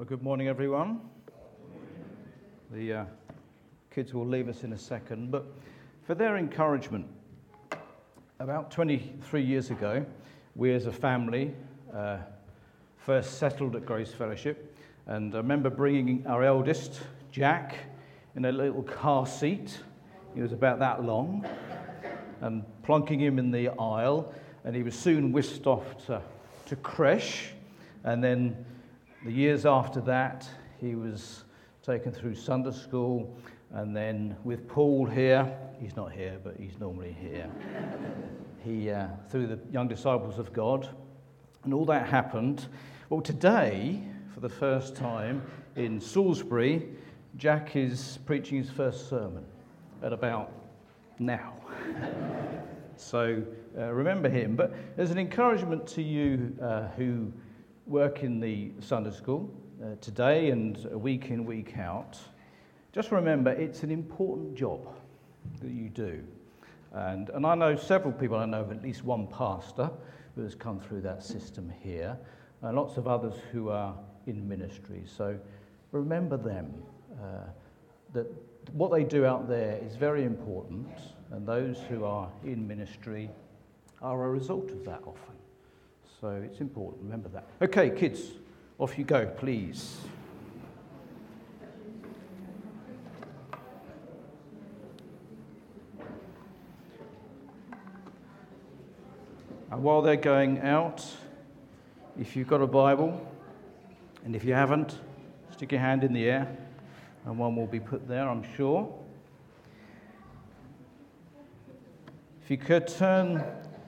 Well, good morning, everyone. The kids will leave us in a second, but for their encouragement, about 23 years ago, we as a family first settled at Grace Fellowship, and I remember bringing our eldest, Jack, in a little car seat. He was about that long, and plonking him in the aisle, and he was soon whisked off to creche, and then the years after that, he was taken through Sunday school, and then with Paul here, he's not here, but he's normally here, he through the Young Disciples of God, and all that happened. Well, today, for the first time in Salisbury, Jack is preaching his first sermon at about now. So remember him. But as an encouragement to you who work in the Sunday school today and week in, week out, just remember it's an important job that you do. And I know several people, I know of at least one pastor who has come through that system here, and lots of others who are in ministry. So remember them, that what they do out there is very important, and those who are in ministry are a result of that often. So it's important, remember that. Okay, kids, off you go, please. And while they're going out, if you've got a Bible, and if you haven't, stick your hand in the air, and one will be put there, I'm sure. If you could turn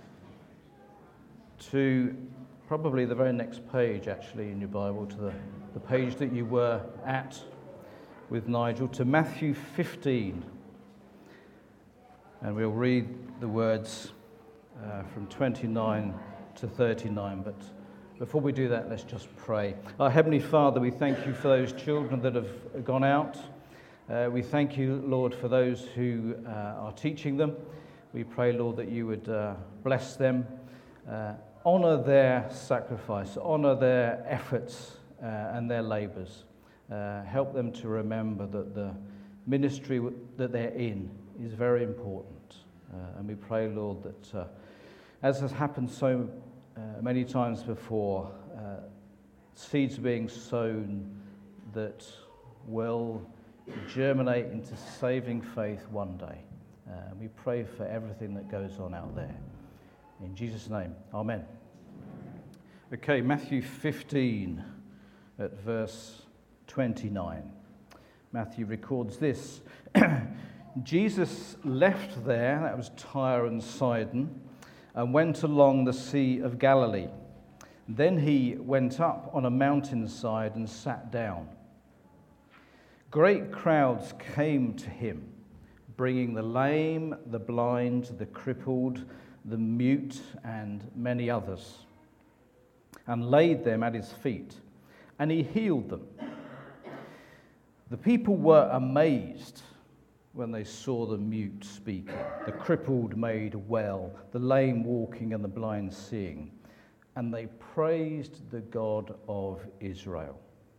to probably the very next page, actually, in your Bible, to the page that you were at with Nigel, to Matthew 15. And we'll read the words from 29 to 39. But before we do that, let's just pray. Our Heavenly Father, we thank you for those children that have gone out. We thank you, Lord, for those who are teaching them. We pray, Lord, that you would bless them, honour their sacrifice, honour their efforts and their labours. Help them to remember that the ministry that they're in is very important. And we pray, Lord, that as has happened so many times before, seeds being sown that will germinate into saving faith one day. We pray for everything that goes on out there. In Jesus' name, amen. Okay, Matthew 15 at verse 29. Matthew records this. Jesus left there, that was Tyre and Sidon, and went along the Sea of Galilee. Then he went up on a mountainside and sat down. Great crowds came to him, bringing the lame, the blind, the crippled, the mute, and many others, and laid them at his feet, and he healed them. The people were amazed when they saw the mute speaking, the crippled made well, the lame walking, and the blind seeing, and they praised the God of Israel.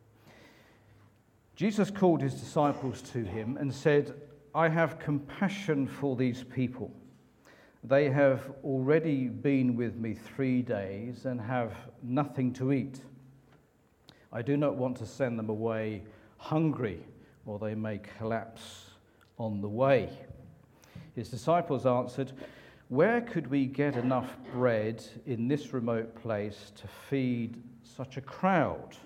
Jesus called his disciples to him and said, I have compassion for these people. They have already been with me 3 days and have nothing to eat. I do not want to send them away hungry, or they may collapse on the way. His disciples answered, where could we get enough bread in this remote place to feed such a crowd?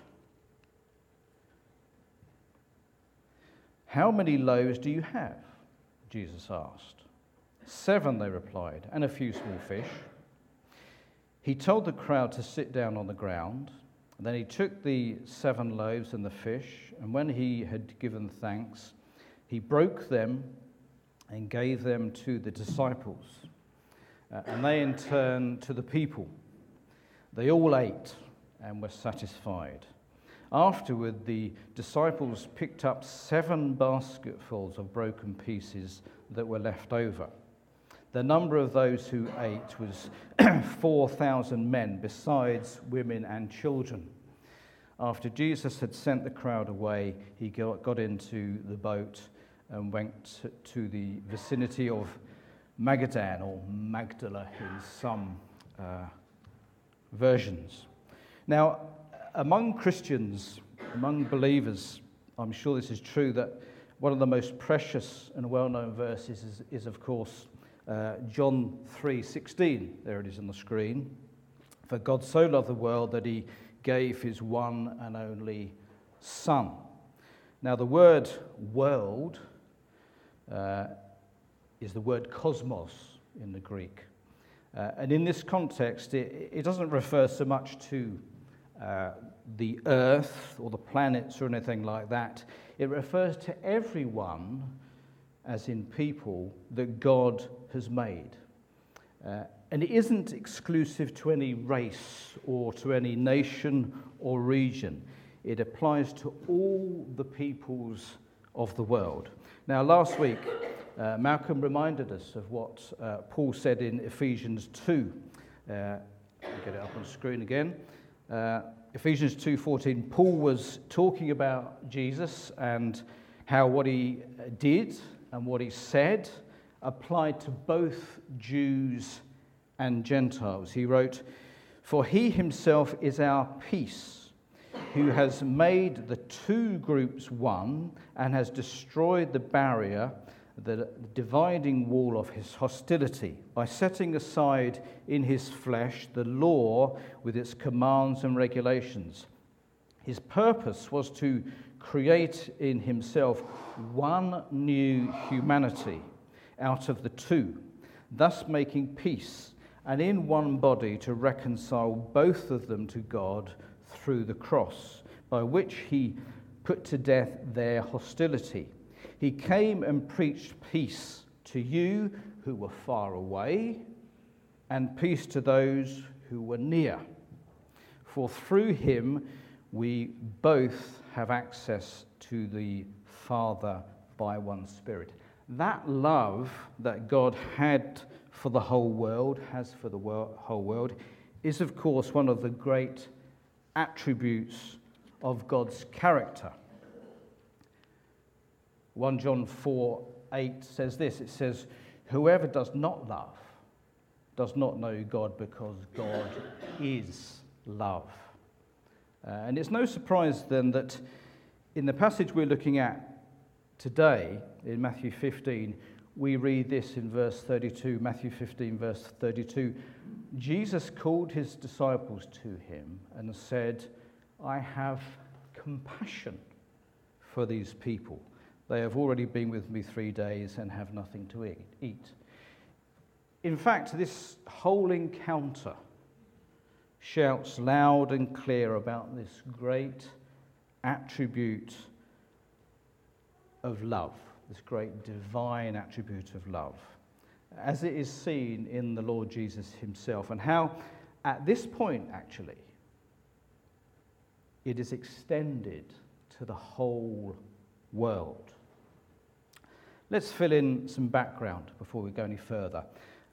How many loaves do you have? Jesus asked. 7, they replied, and a few small fish. He told the crowd to sit down on the ground. And then he took the 7 loaves and the fish, and when he had given thanks, he broke them and gave them to the disciples. And they in turn to the people. They all ate and were satisfied. Afterward, the disciples picked up 7 basketfuls of broken pieces that were left over. The number of those who ate was 4,000 men, besides women and children. after Jesus had sent the crowd away, he got into the boat and went to the vicinity of Magadan, or Magdala in some versions. Now, among Christians, among believers, I'm sure this is true, that one of the most precious and well-known verses is of course, John 3:16. There it is on the screen. For God so loved the world that he gave his one and only Son. Now, the word world is the word cosmos in the Greek. And in this context, it doesn't refer so much to the earth or the planets or anything like that. It refers to everyone, as in people, that God has made. And it isn't exclusive to any race or to any nation or region. It applies to all the peoples of the world. Now, last week, Malcolm reminded us of what Paul said in Ephesians 2. I'll get it up on the screen again. Ephesians 2:14, Paul was talking about Jesus and how what he did and what he said applied to both Jews and Gentiles. He wrote, "For he himself is our peace, who has made the two groups one and has destroyed the barrier, the dividing wall of his hostility, by setting aside in his flesh the law with its commands and regulations. His purpose was to create in himself one new humanity out of the two, thus making peace, and in one body to reconcile both of them to God through the cross, by which he put to death their hostility. He came and preached peace to you who were far away, and peace to those who were near. For through him we both have access to the Father by one Spirit." That love that God had for the whole world, has for the whole world, is of course one of the great attributes of God's character. 1 John 4:8 says this. It says, "Whoever does not love does not know God, because God is love." And it's no surprise then that in the passage we're looking at today, in Matthew 15, we read this in verse 32, Matthew 15, verse 32. Jesus called his disciples to him and said, "I have compassion for these people. They have already been with me 3 days and have nothing to eat." In fact, this whole encounter shouts loud and clear about this great attribute of love, this great divine attribute of love, as it is seen in the Lord Jesus himself, and how at this point, actually, it is extended to the whole world. Let's fill in some background before we go any further.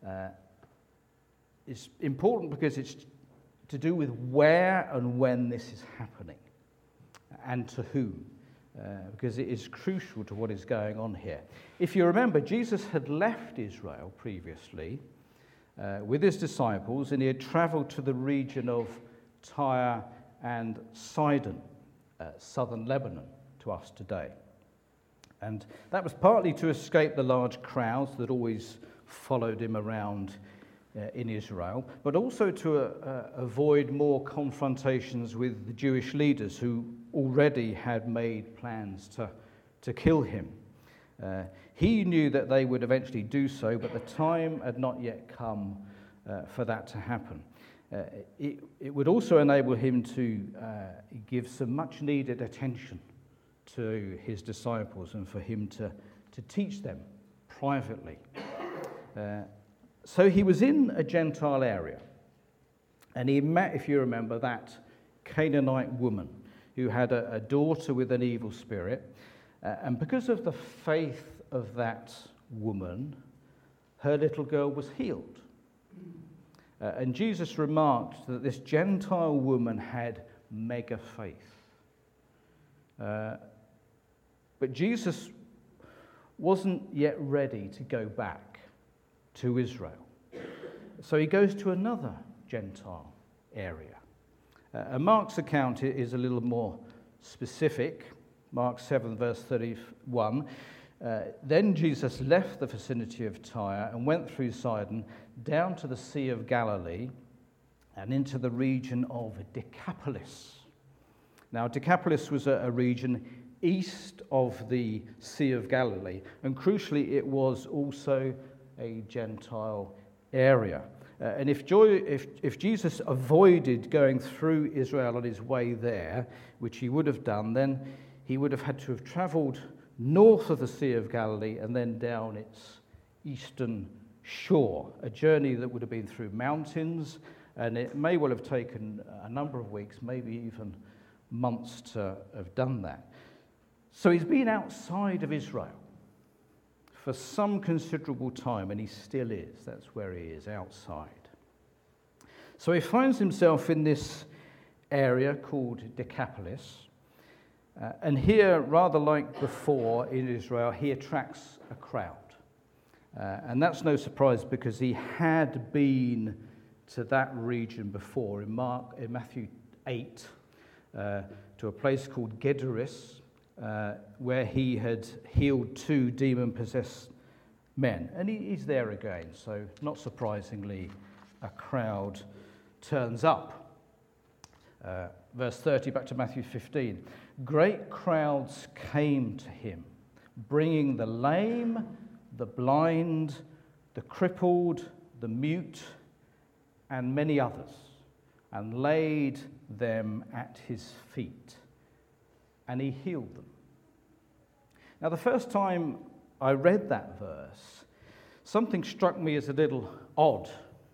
It's important because it's to do with where and when this is happening, and to whom, because it is crucial to what is going on here. If you remember, Jesus had left Israel previously with his disciples, and he had travelled to the region of Tyre and Sidon, southern Lebanon to us today. And that was partly to escape the large crowds that always followed him around in Israel, but also to avoid more confrontations with the Jewish leaders who already had made plans to kill him. He knew that they would eventually do so, but the time had not yet come for that to happen. It would also enable him to give some much-needed attention to his disciples and for him to teach them privately. So he was in a Gentile area, and he met, if you remember, that Canaanite woman who had a daughter with an evil spirit. And because of the faith of that woman, her little girl was healed. And Jesus remarked that this Gentile woman had mega faith. But Jesus wasn't yet ready to go back to Israel. So he goes to another Gentile area. And Mark's account is a little more specific. Mark 7, verse 31. Then Jesus left the vicinity of Tyre and went through Sidon down to the Sea of Galilee and into the region of Decapolis. Now, Decapolis was a region east of the Sea of Galilee, and crucially, it was also a Gentile area. And if Jesus avoided going through Israel on his way there, which he would have done, then he would have had to have travelled north of the Sea of Galilee and then down its eastern shore, a journey that would have been through mountains, and it may well have taken a number of weeks, maybe even months to have done that. So he's been outside of Israel for some considerable time, and he still is. That's where he is, outside. So he finds himself in this area called Decapolis, and here, rather like before in Israel, he attracts a crowd. And that's no surprise because he had been to that region before in Matthew 8, to a place called Gederis, where he had healed 2 demon-possessed men. And he's there again, so not surprisingly, a crowd turns up. Verse 30, back to Matthew 15. Great crowds came to him, bringing the lame, the blind, the crippled, the mute, and many others, and laid them at his feet, and he healed them. Now, the first time I read that verse, something struck me as a little odd.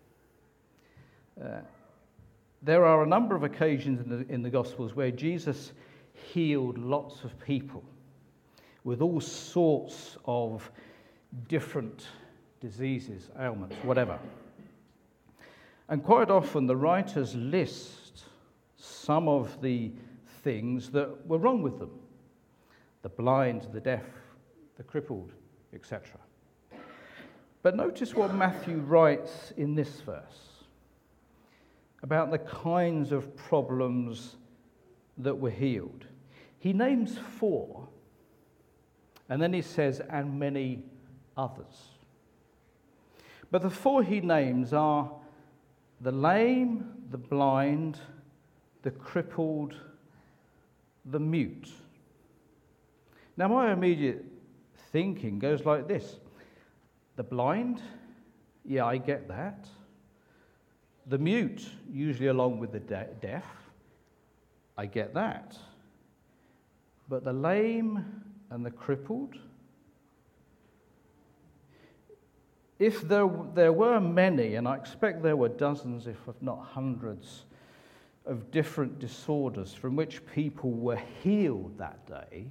There are a number of occasions in the Gospels where Jesus healed lots of people with all sorts of different diseases, ailments, whatever. And quite often the writers list some of the things that were wrong with them: the blind, the deaf, the crippled, etc. But notice what Matthew writes in this verse about the kinds of problems that were healed. He names 4, and then he says, and many others. But the 4 he names are the lame, the blind, the crippled, the mute. Now, my immediate thinking goes like this. The blind, yeah, I get that. The mute, usually along with the deaf, I get that. But the lame and the crippled? If there were many, and I expect there were dozens, if not hundreds, of different disorders from which people were healed that day,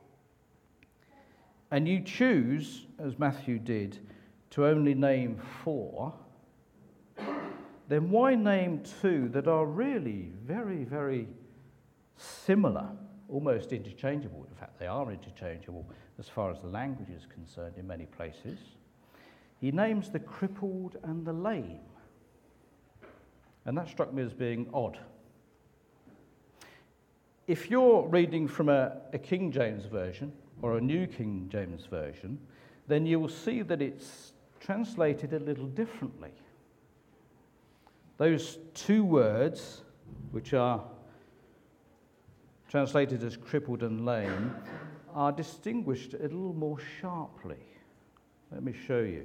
and you choose, as Matthew did, to only name 4, then why name 2 that are really very, very similar, almost interchangeable? In fact, they are interchangeable as far as the language is concerned in many places. He names the crippled and the lame. And that struck me as being odd. If you're reading from a King James Version or a New King James Version, then you will see that it's translated a little differently. Those 2 words, which are translated as crippled and lame, are distinguished a little more sharply. Let me show you.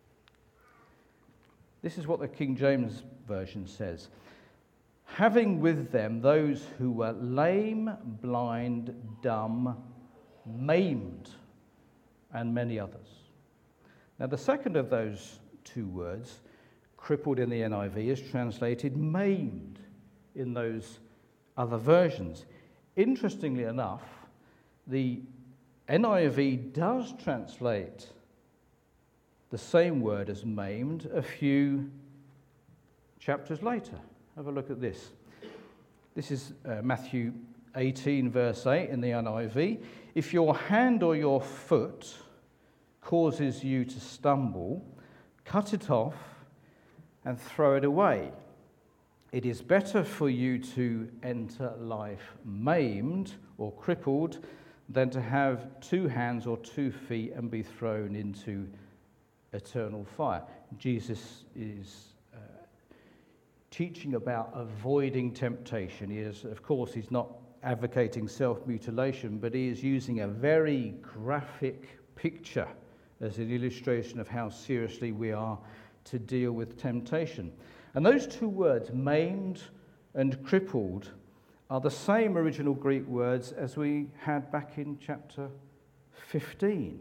This is what the King James Version says. Having with them those who were lame, blind, dumb, maimed, and many others. Now, the second of those 2 words, crippled in the NIV, is translated maimed in those other versions. Interestingly enough, the NIV does translate the same word as maimed a few chapters later. Have a look at this. This is Matthew 18, verse 8 in the NIV, if your hand or your foot causes you to stumble, cut it off and throw it away. It is better for you to enter life maimed or crippled than to have 2 hands or 2 feet and be thrown into eternal fire. Jesus is teaching about avoiding temptation. Of course, he's not advocating self-mutilation, but he is using a very graphic picture as an illustration of how seriously we are to deal with temptation. And those 2 words, maimed and crippled, are the same original Greek words as we had back in chapter 15.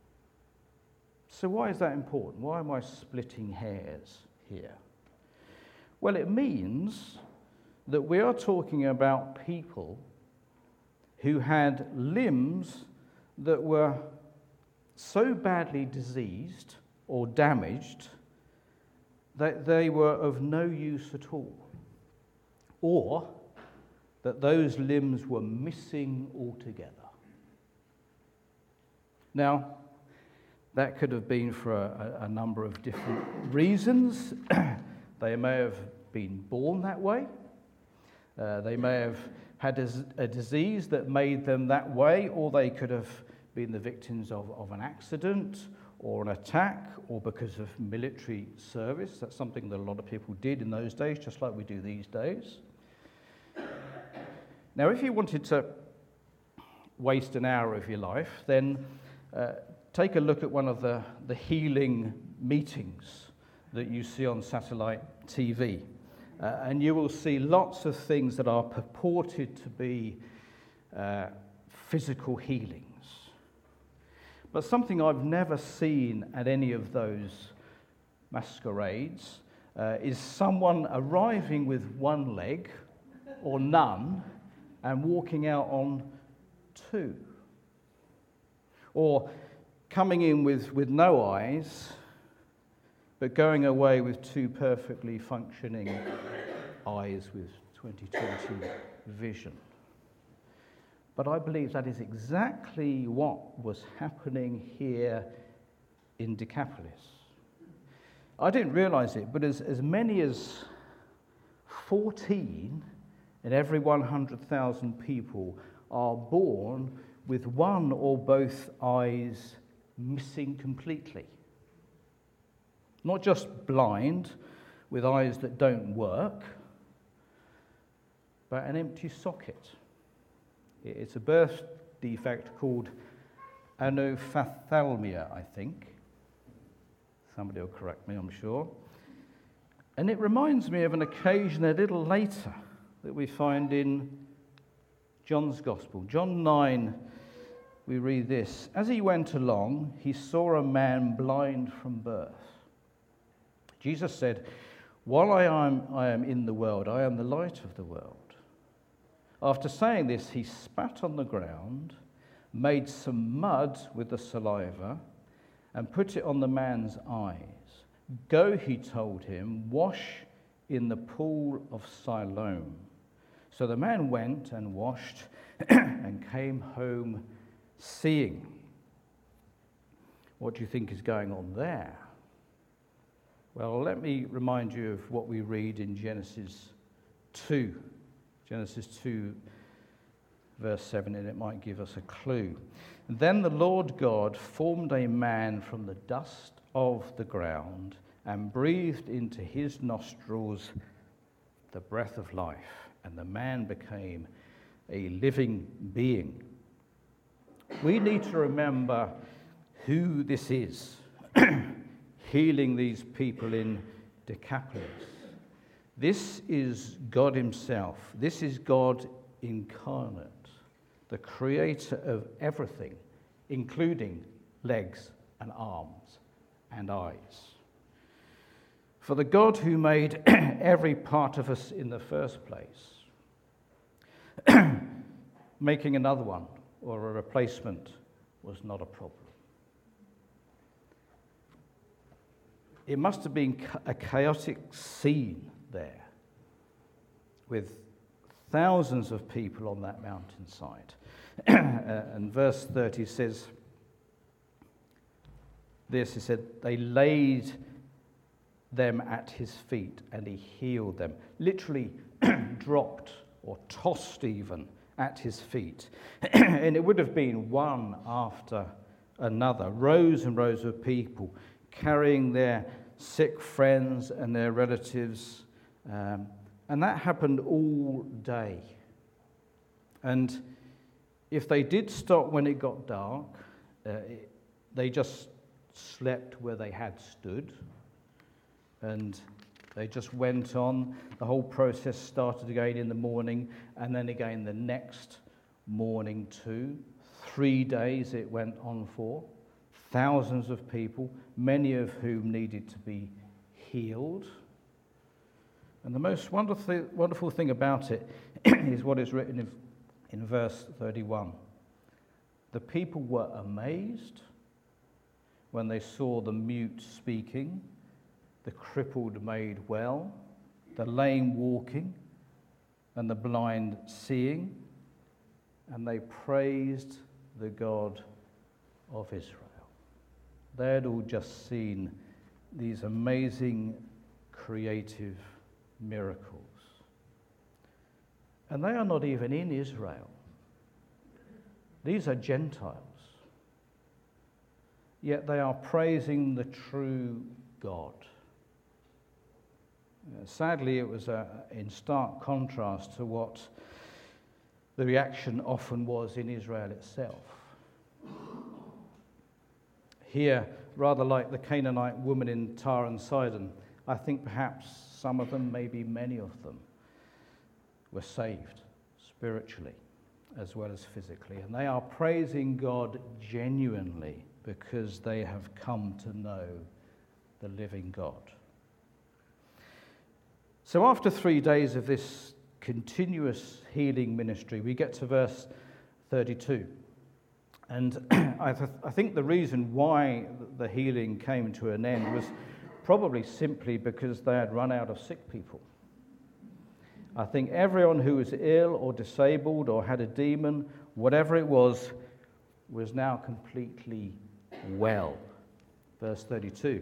So why is that important? Why am I splitting hairs here? Well, it means that we are talking about people who had limbs that were so badly diseased or damaged that they were of no use at all, or that those limbs were missing altogether. Now, that could have been for a number of different reasons. They may have been born that way. They may have had a disease that made them that way, or they could have been the victims of an accident or an attack, or because of military service. That's something that a lot of people did in those days, just like we do these days. Now, if you wanted to waste an hour of your life, then take a look at one of the healing meetings that you see on satellite TV. And you will see lots of things that are purported to be physical healings. But something I've never seen at any of those masquerades is someone arriving with 1 leg or none and walking out on 2. Or coming in with no eyes, but going away with 2 perfectly functioning eyes with 20/20 vision. But I believe that is exactly what was happening here in Decapolis. I didn't realize it, but as many as 14 in every 100,000 people are born with 1 or both eyes missing completely. Not just blind, with eyes that don't work, but an empty socket. It's a birth defect called anophthalmia, I think. Somebody will correct me, I'm sure. And it reminds me of an occasion a little later that we find in John's Gospel. John 9, we read this. As he went along, he saw a man blind from birth. Jesus said, "While I am in the world, I am the light of the world." After saying this, he spat on the ground, made some mud with the saliva, and put it on the man's eyes. "Go," he told him, "wash in the pool of Siloam." So the man went and washed and came home seeing. What do you think is going on there? Well, let me remind you of what we read in Genesis 2. Genesis 2, verse 7, and it might give us a clue. "Then the Lord God formed a man from the dust of the ground and breathed into his nostrils the breath of life, and the man became a living being." We need to remember who this is healing these people in Decapolis. This is God himself. This is God incarnate, the creator of everything, including legs and arms and eyes. For the God who made every part of us in the first place, making another one or a replacement was not a problem. It must have been a chaotic scene there, with thousands of people on that mountainside. And verse 30 says this, he said, they laid them at his feet and he healed them. Literally dropped or tossed even at his feet. And it would have been one after another, rows and rows of people carrying their sick friends and their relatives. And that happened all day. And if they did stop when it got dark, they just slept where they had stood. And they just went on. The whole process started again in the morning, and then again the next morning too. 3 days it went on for. Thousands of people, many of whom needed to be healed. And the most wonderful thing about it is what is written in verse 31. The people were amazed when they saw the mute speaking, the crippled made well, the lame walking, and the blind seeing, and they praised the God of Israel. They had all just seen these amazing creative miracles. And they are not even in Israel. These are Gentiles. Yet they are praising the true God. Sadly, it was in stark contrast to what the reaction often was in Israel itself. Here, rather like the Canaanite woman in Tyre and Sidon, I think perhaps some of them, maybe many of them, were saved spiritually as well as physically. And they are praising God genuinely because they have come to know the living God. So after 3 days of this continuous healing ministry, we get to verse 32. And I think the reason why the healing came to an end was probably simply because they had run out of sick people. I think everyone who was ill or disabled or had a demon, whatever it was now completely well. Verse 32.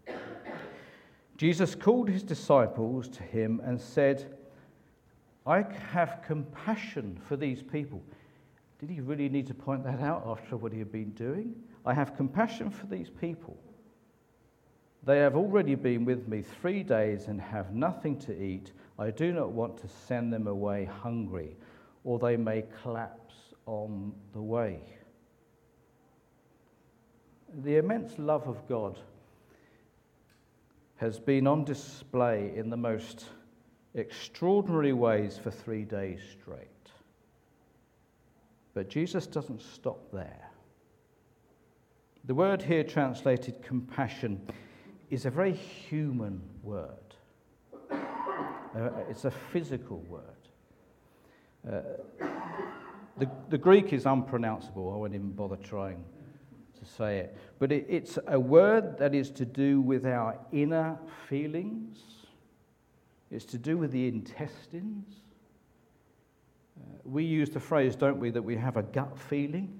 Jesus called his disciples to him and said, I have compassion for these people. Did he really need to point that out after what he had been doing? I have compassion for these people. They have already been with me 3 days and have nothing to eat. I do not want to send them away hungry, or they may collapse on the way. The immense love of God has been on display in the most extraordinary ways for 3 days straight. But Jesus doesn't stop there. The word here translated compassion is a very human word. It's a physical word. The Greek is unpronounceable. I won't even bother trying to say it. But it's a word that is to do with our inner feelings. It's to do with the intestines. We use the phrase, don't we, that we have a gut feeling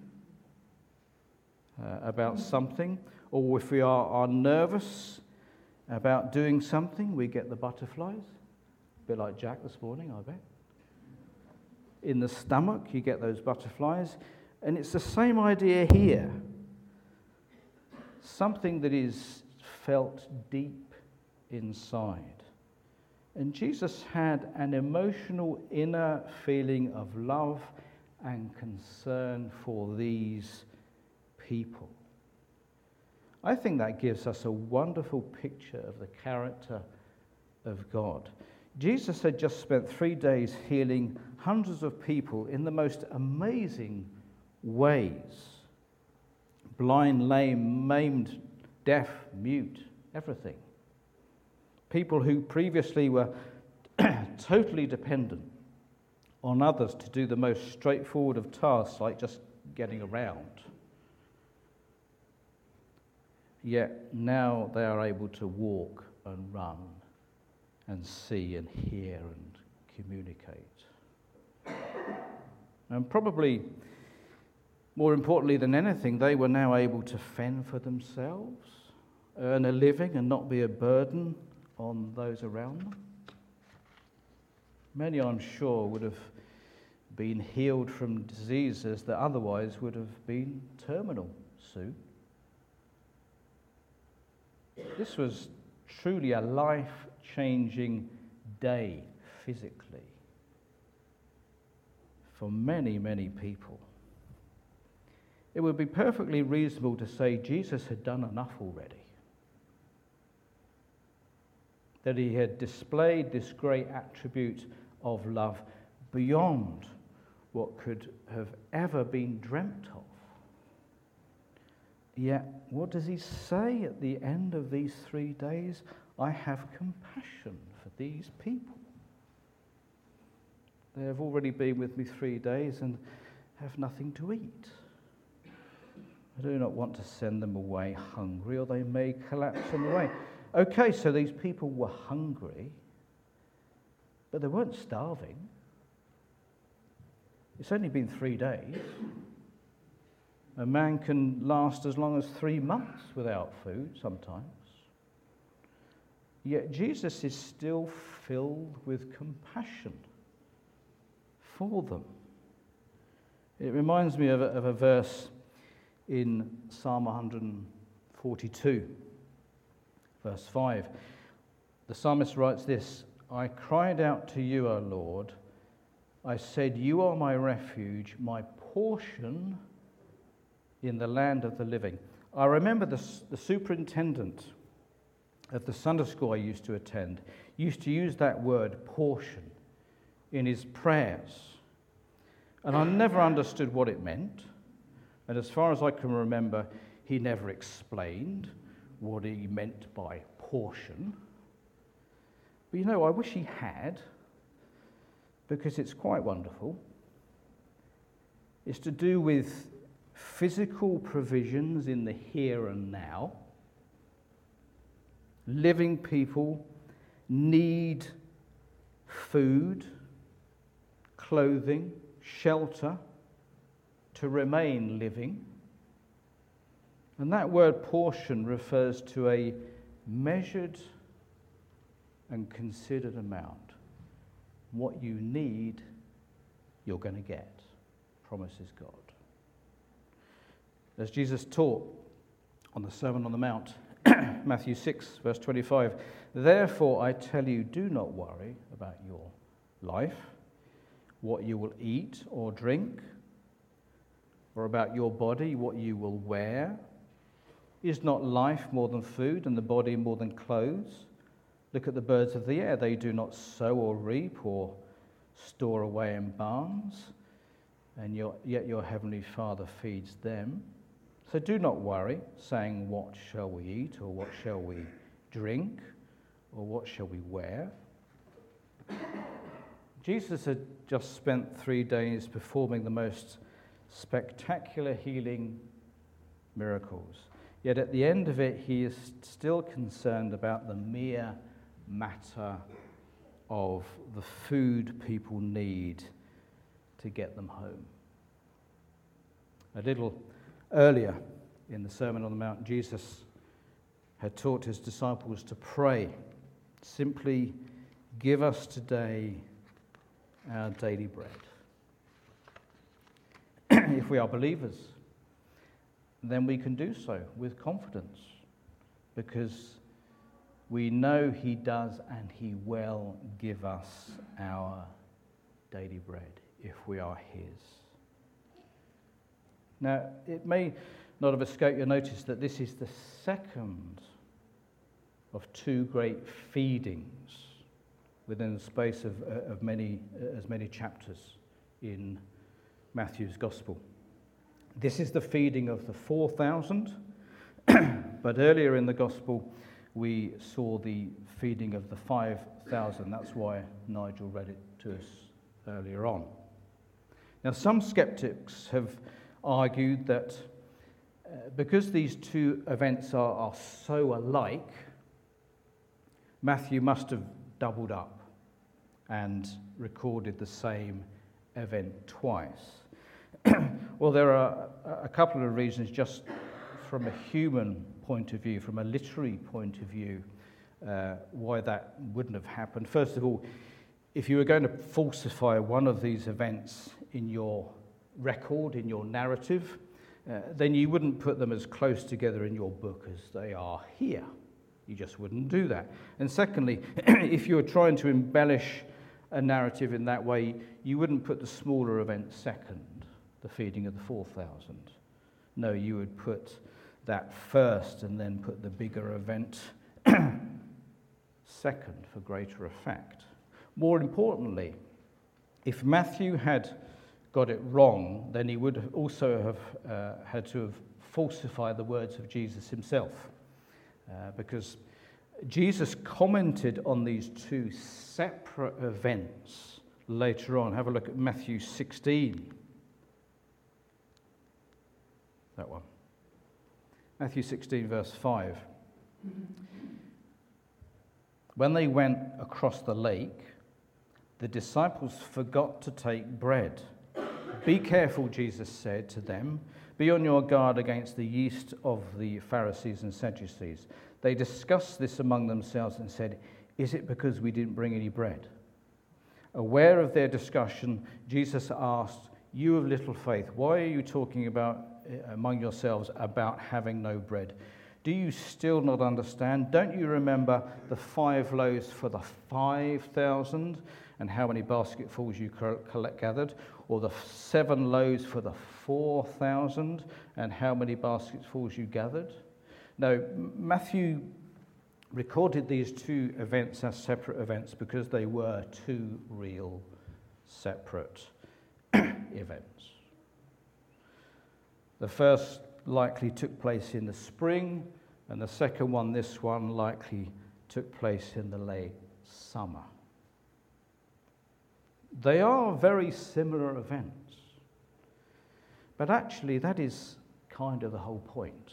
about something. Or if we are nervous about doing something, we get the butterflies. A bit like Jack this morning, I bet. In the stomach, you get those butterflies. And it's the same idea here. Something that is felt deep inside. And Jesus had an emotional inner feeling of love and concern for these people. I think that gives us a wonderful picture of the character of God. Jesus had just spent 3 days healing hundreds of people in the most amazing ways. Blind, lame, maimed, deaf, mute, everything. People who previously were totally dependent on others to do the most straightforward of tasks, like just getting around. Yet now they are able to walk and run and see and hear and communicate. And probably more importantly than anything, they were now able to fend for themselves, earn a living and not be a burden on those around them. Many, I'm sure, would have been healed from diseases that otherwise would have been terminal soon. This was truly a life-changing day physically for many, many people. It would be perfectly reasonable to say Jesus had done enough already. That he had displayed this great attribute of love beyond what could have ever been dreamt of. Yet, what does he say at the end of these 3 days? I have compassion for these people. They have already been with me 3 days and have nothing to eat. I do not want to send them away hungry, or they may collapse on the way. Okay, so these people were hungry, but they weren't starving. It's only been 3 days. A man can last as long as 3 months without food sometimes. Yet Jesus is still filled with compassion for them. It reminds me of a verse in Psalm 142, verse 5. The psalmist writes this, I cried out to you, O Lord. I said, you are my refuge, my portion in the land of the living. I remember the superintendent of the Sunday school I used to attend used to use that word portion in his prayers. And I never understood what it meant. And as far as I can remember, he never explained what he meant by portion. But I wish he had, because it's quite wonderful. It's to do with physical provisions in the here and now. Living people need food, clothing, shelter to remain living. And that word portion refers to a measured and considered amount. What you need, you're going to get, promises God. As Jesus taught on the Sermon on the Mount, Matthew 6, verse 25, therefore I tell you, do not worry about your life, what you will eat or drink, or about your body, what you will wear. Is not life more than food, and the body more than clothes? Look at the birds of the air. They do not sow or reap or store away in barns, and yet your heavenly Father feeds them. So do not worry, saying, what shall we eat, or what shall we drink, or what shall we wear? Jesus had just spent 3 days performing the most spectacular healing miracles. Yet at the end of it, he is still concerned about the mere matter of the food people need to get them home. A little earlier in the Sermon on the Mount, Jesus had taught his disciples to pray, simply, give us today our daily bread. If we are believers, then we can do so with confidence, because we know he does and he will give us our daily bread if we are his. Now, it may not have escaped your notice that this is the second of 2 great feedings within the space of as many chapters in Matthew's Gospel. This is the feeding of the 4,000, but earlier in the Gospel we saw the feeding of the 5,000. That's why Nigel read it to us earlier on. Now, some skeptics have argued that because these 2 events are so alike, Matthew must have doubled up and recorded the same event twice? Well, there are a couple of reasons just from a human point of view, from a literary point of view, why that wouldn't have happened. First of all, if you were going to falsify one of these events in your record, in your narrative, then you wouldn't put them as close together in your book as they are here. You just wouldn't do that. And secondly, if you were trying to embellish a narrative in that way, you wouldn't put the smaller event second, the feeding of the 4,000. No, you would put that first and then put the bigger event second for greater effect. More importantly, if Matthew had got it wrong, then he would also have had to have falsified the words of Jesus himself. Because Jesus commented on these two separate events later on. Have a look at Matthew 16. That one. Matthew 16, verse 5. When they went across the lake, the disciples forgot to take bread. Be careful, Jesus said to them. Be on your guard against the yeast of the Pharisees and Sadducees. They discussed this among themselves and said, is it because we didn't bring any bread? Aware of their discussion, Jesus asked, you of little faith, why are you talking about among yourselves about having no bread? Do you still not understand? Don't you remember the 5 loaves for the 5,000 and how many basketfuls you gathered? Or the 7 loaves for the 4,000 and how many basketfuls you gathered? No, Matthew recorded these two events as separate events because they were two real separate events. The first likely took place in the spring, and the second one, this one, likely took place in the late summer. They are very similar events, but actually that is kind of the whole point.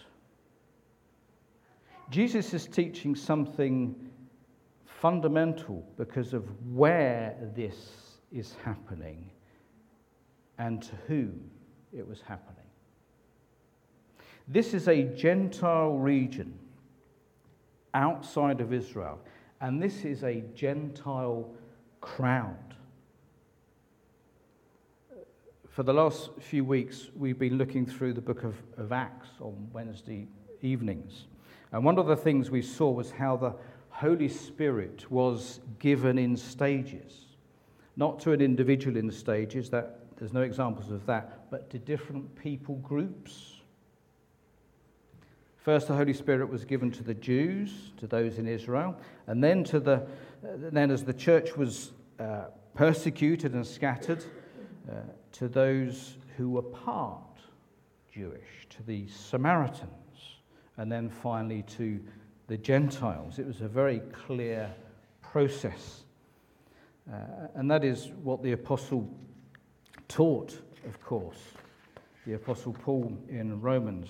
Jesus is teaching something fundamental because of where this is happening and to whom it was happening. This is a Gentile region outside of Israel, and this is a Gentile crowd. For the last few weeks, we've been looking through the book of Acts on Wednesday evenings. And one of the things we saw was how the Holy Spirit was given in stages. Not to an individual in stages, there's no examples of that, but to different people groups. First, the Holy Spirit was given to the Jews, to those in Israel, and then then as the church was persecuted and scattered, to those who were part Jewish, to the Samaritans, and then finally to the Gentiles. It was a very clear process. And that is what the apostle taught, of course. The apostle Paul in Romans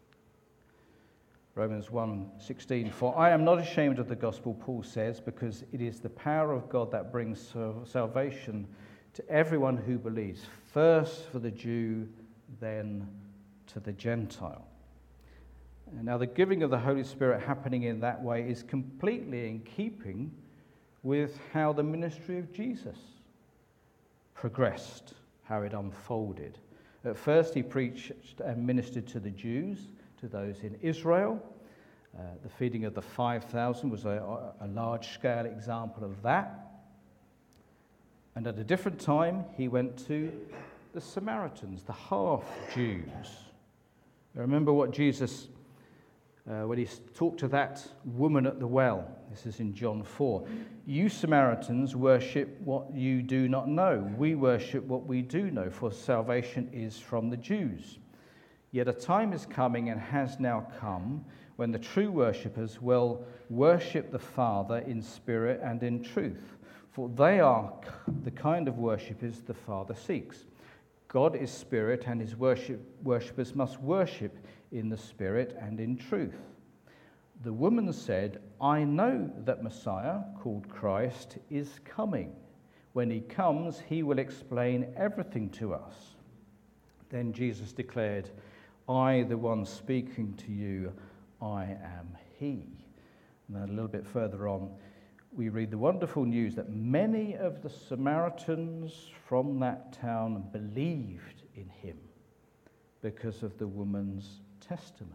1:16. For I am not ashamed of the gospel, Paul says, because it is the power of God that brings salvation to everyone who believes, first for the Jew, then to the Gentile. And now the giving of the Holy Spirit happening in that way is completely in keeping with how the ministry of Jesus progressed, how it unfolded. At first he preached and ministered to the Jews, to those in Israel. The feeding of the 5,000 was a large-scale example of that. And at a different time, he went to the Samaritans, the half-Jews. Remember what Jesus, when he talked to that woman at the well, this is in John 4, you Samaritans worship what you do not know. We worship what we do know, for salvation is from the Jews. Yet a time is coming and has now come when the true worshippers will worship the Father in spirit and in truth, for they are the kind of worshippers the Father seeks. God is spirit, and his worshippers must worship in the spirit and in truth. The woman said, I know that Messiah, called Christ, is coming. When he comes, he will explain everything to us." Then Jesus declared, "I, the one speaking to you, I am he." And then a little bit further on, we read the wonderful news that many of the Samaritans from that town believed in him because of the woman's testimony.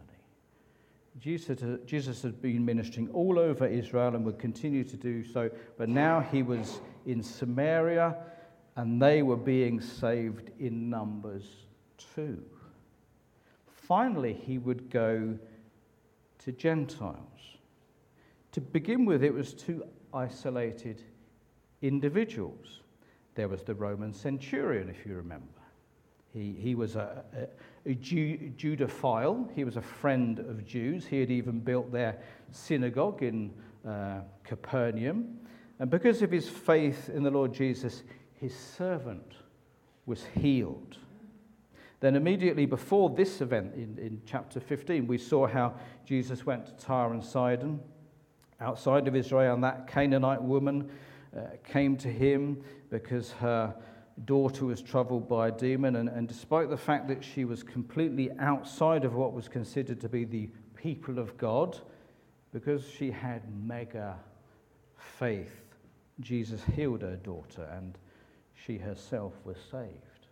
Jesus had been ministering all over Israel and would continue to do so, but now he was in Samaria and they were being saved in numbers too. Finally, he would go to Gentiles. To begin with, it was two isolated individuals. There was the Roman centurion, if you remember. He was a Judophile. He was a friend of Jews. He had even built their synagogue in Capernaum. And because of his faith in the Lord Jesus, his servant was healed. Then immediately before this event in chapter 15, we saw how Jesus went to Tyre and Sidon, outside of Israel, and that Canaanite woman came to him because her daughter was troubled by a demon, and despite the fact that she was completely outside of what was considered to be the people of God, because she had mega faith, Jesus healed her daughter and she herself was saved.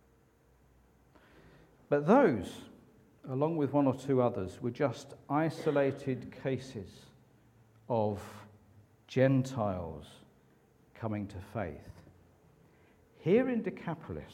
But those, along with one or two others, were just isolated cases of Gentiles coming to faith. Here in Decapolis,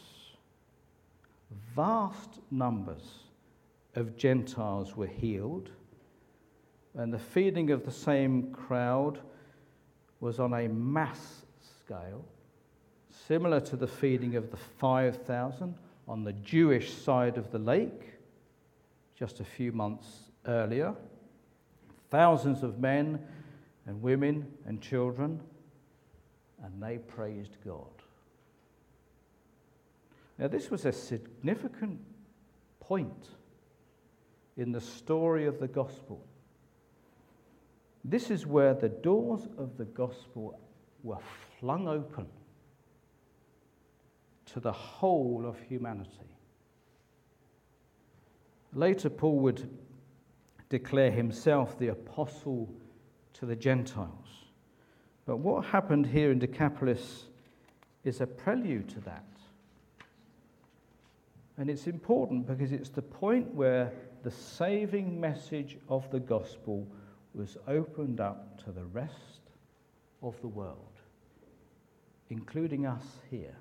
vast numbers of Gentiles were healed, and the feeding of the same crowd was on a mass scale, similar to the feeding of the 5,000 on the Jewish side of the lake just a few months earlier. Thousands of men and women and children, and they praised God. Now, this was a significant point in the story of the gospel. This is where the doors of the gospel were flung open to the whole of humanity. Later, Paul would declare himself the apostle to the Gentiles. But what happened here in Decapolis is a prelude to that. And it's important because it's the point where the saving message of the gospel was opened up to the rest of the world, including us here.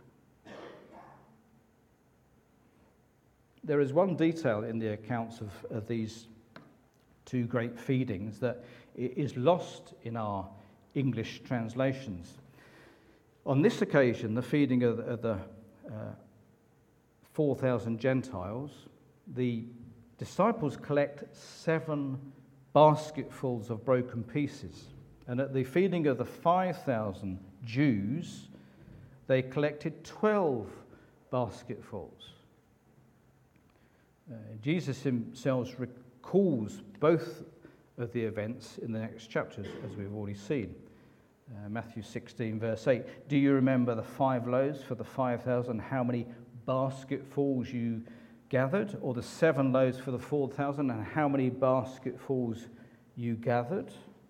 There is one detail in the accounts of these two great feedings that is lost in our English translations. On this occasion, the feeding of the 4,000 Gentiles, the disciples collect 7 basketfuls of broken pieces. And at the feeding of the 5,000 Jews, they collected 12 basketfuls. Jesus himself recalls both of the events in the next chapters, as we've already seen. Matthew 16, verse 8. Do you remember the 5 loaves for the 5,000, how many basketfuls you gathered? Or the 7 loaves for the 4,000, and how many basketfuls you gathered?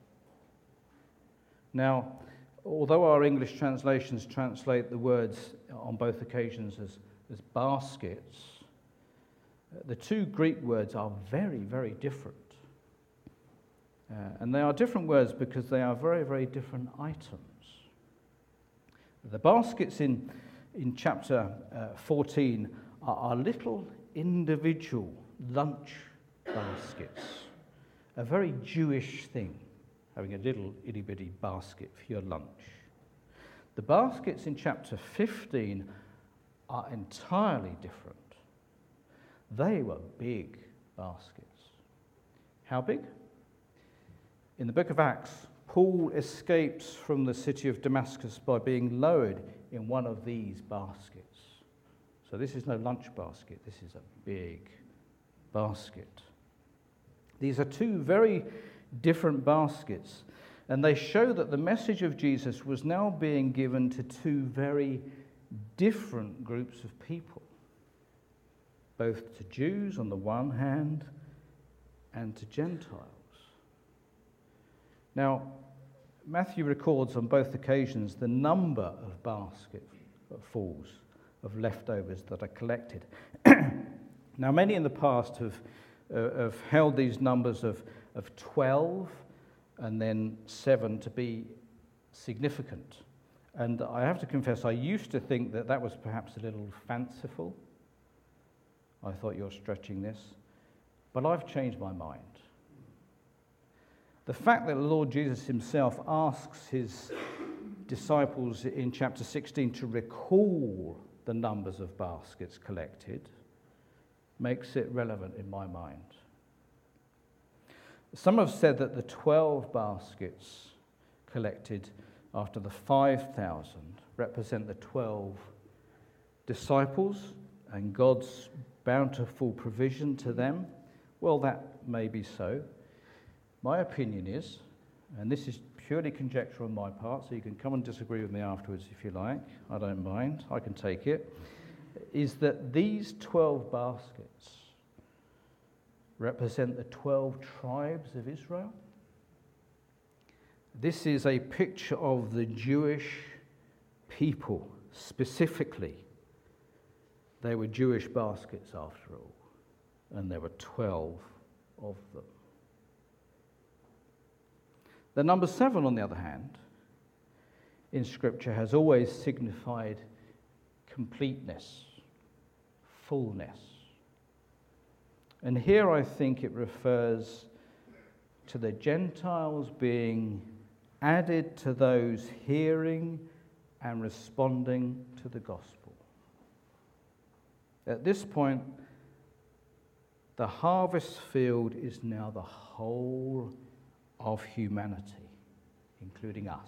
Now, although our English translations translate the words on both occasions as baskets, the two Greek words are very, very different. And they are different words because they are very, very different items. The baskets in chapter 14 are little individual lunch baskets, a very Jewish thing, having a little itty-bitty basket for your lunch. The baskets in chapter 15 are entirely different. They were big baskets. How big? In the book of Acts, Paul escapes from the city of Damascus by being lowered in one of these baskets. So this is no lunch basket, this is a big basket. These are two very different baskets, And they show that the message of Jesus was now being given to two very different groups of people, both to Jews on the one hand and to Gentiles. Now, Matthew records on both occasions the number of basketfuls of leftovers that are collected. Now, many in the past have held these numbers of 12 and then 7 to be significant. And I have to confess, I used to think that that was perhaps a little fanciful. I thought, you're stretching this. But I've changed my mind. The fact that the Lord Jesus himself asks his disciples in chapter 16 to recall the numbers of baskets collected makes it relevant in my mind. Some have said that the 12 baskets collected after the 5,000 represent the 12 disciples and God's bountiful provision to them. Well, that may be so. My opinion is, and this is purely conjecture on my part, so you can come and disagree with me afterwards if you like, I don't mind, I can take it, is that these 12 baskets represent the 12 tribes of Israel. This is a picture of the Jewish people specifically. They were Jewish baskets after all, and there were 12 of them. The number 7, on the other hand, in Scripture has always signified completeness, fullness. And here I think it refers to the Gentiles being added to those hearing and responding to the gospel. At this point, the harvest field is now the whole of humanity, including us.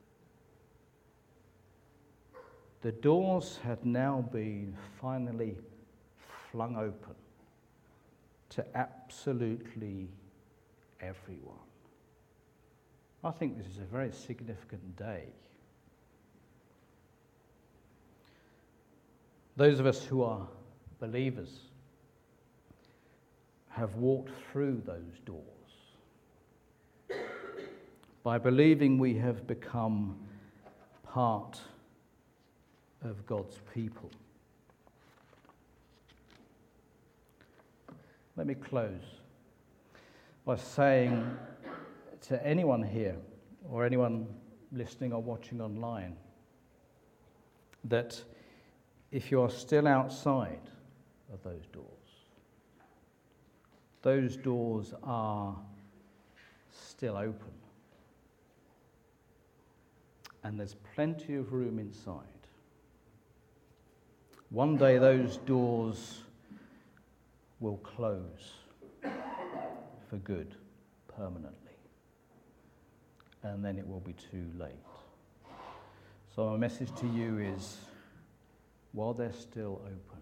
The doors had now been finally flung open to absolutely everyone. I think this is a very significant day. Those of us who are believers have walked through those doors. By believing, we have become part of God's people. Let me close by saying to anyone here or anyone listening or watching online that if you are still outside of those doors are still open. And there's plenty of room inside. One day those doors will close for good, permanently. And then it will be too late. So my message to you is, while they're still open,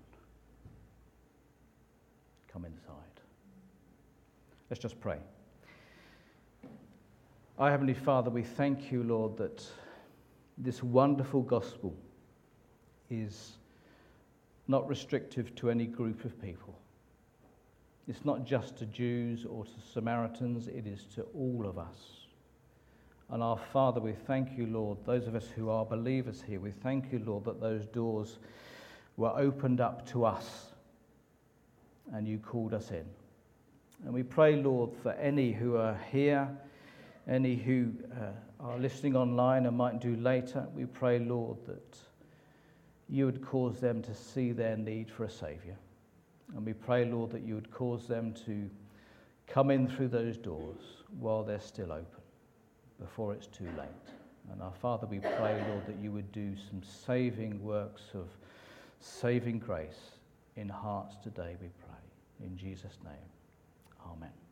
come inside. Let's just pray. Our Heavenly Father, we thank you, Lord, that this wonderful gospel is not restrictive to any group of people. It's not just to Jews or to Samaritans, it is to all of us. And our Father, we thank you, Lord, those of us who are believers here, we thank you, Lord, that those doors were opened up to us and you called us in. And we pray, Lord, for any who are here, any who are listening online and might do later, we pray, Lord, that you would cause them to see their need for a Saviour. And we pray, Lord, that you would cause them to come in through those doors while they're still open, before it's too late. And our Father, we pray, Lord, that you would do some saving works of saving grace in hearts today, we pray. In Jesus' name, amen.